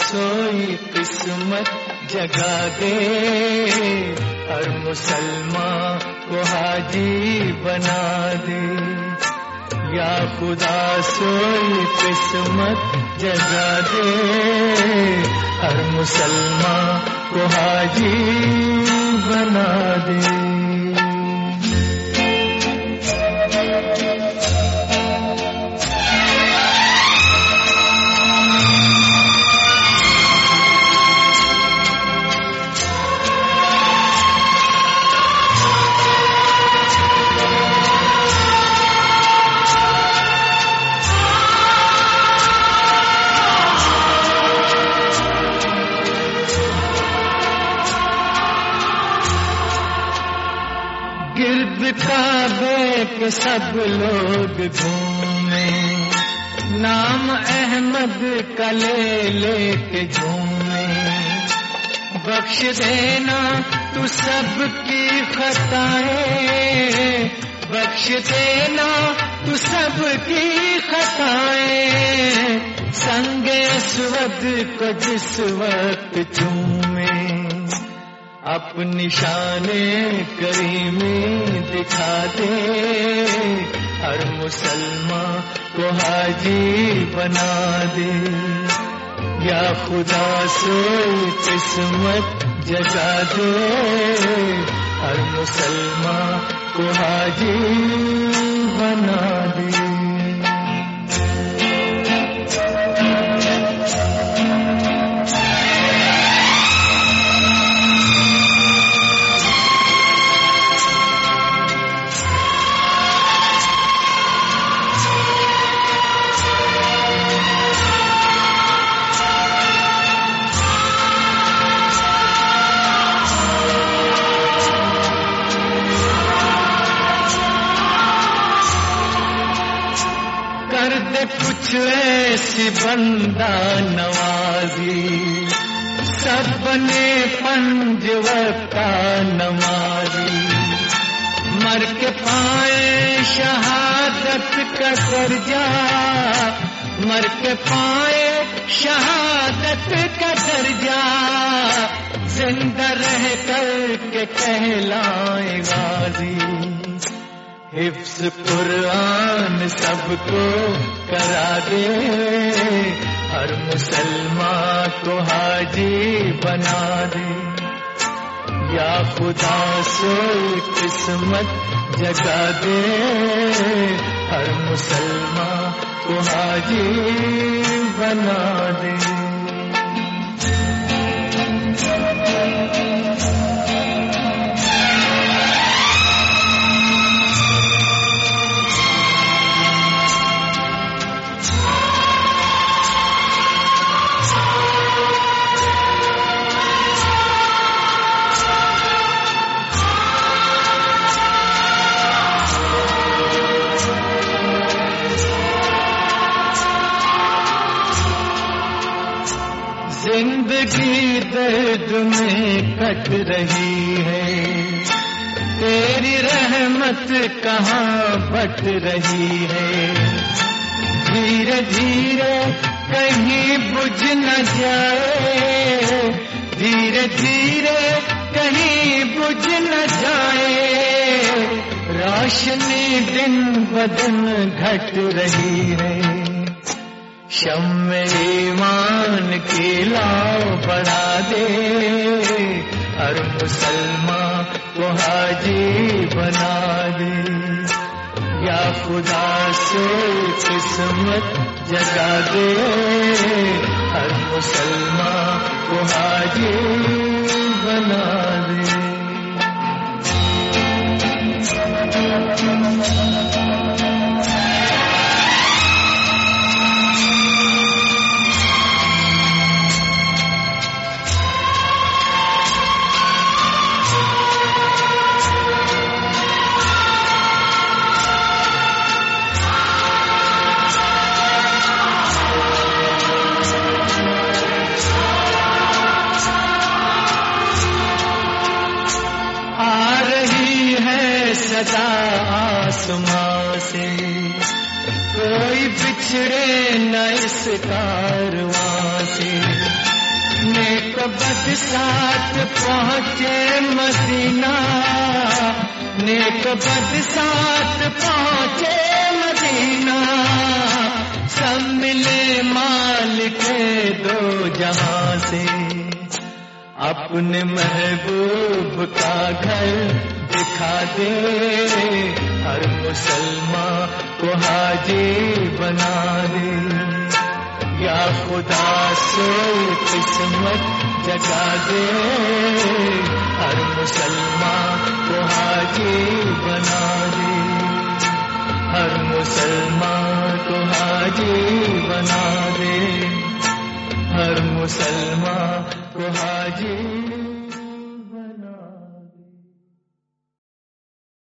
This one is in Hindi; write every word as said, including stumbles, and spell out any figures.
सोई किस्मत जगा दे, हर मुसलमान को हाजी बना दे। या खुदा सोई किस्मत जगा दे, हर मुसलमान को हाजी बना दे। गिर्द काबे के सब लोग घूमे, नाम अहमद का ले लेके झूमे। बख्श देना तू सबकी खताएं, बख्श देना तू सबकी खताएं। संगे अस्वद को जिस वक्त चूमे, अपनी शाने करीमी दिखा दे, हर मुसलमान को हाजी बना दे। या खुदा सोई किस्मत जगा दे, हर मुसलमान को हाजी बना दे। कर दे कुछ ऐसी बंदा नवाजी, सब बने पंजवता नमाजी। मर के पाए शहादत का दर्जा, मर के पाए शहादत का दर्जा। जिंदा रह कर के कहलाए गाजी, हिफ्ज़ कुरान सबको करा दे, हर मुसलमान को हाजी बना दे। या खुदा सोई किस्मत जगा दे, हर मुसलमान को हाजी बना दे। जिंदगी दर्द में कट रही है, तेरी रहमत कहाँ बट रही है। धीरे धीरे कहीं बुझ न जाए, धीरे धीरे कहीं बुझ न जाए। रोशनी दिन बदन घट रही है, शम्मे ईमान की लाओ बढ़ा दे, हर मुसलमान को हाजी बना दे। या खुदा सोई किस्मत जगा दे, हर मुसलमान को हाजी बना दे। सदा आसमां से कोई बिछड़े न इस कारवां से। बद साथ पहुँचे मदीना, नेक बद साथ पहुँचे मदीना, सब मिले मालिक दो जहां से। अपने महबूब का घर दिखा दे, हर मुसलमान को हाजी बना दे। या खुदा से किस्मत जगा दे, हर मुसलमान को हाजी बना दे, हर मुसलमान को हाजी बना दे, हर मुसलमान को हाजी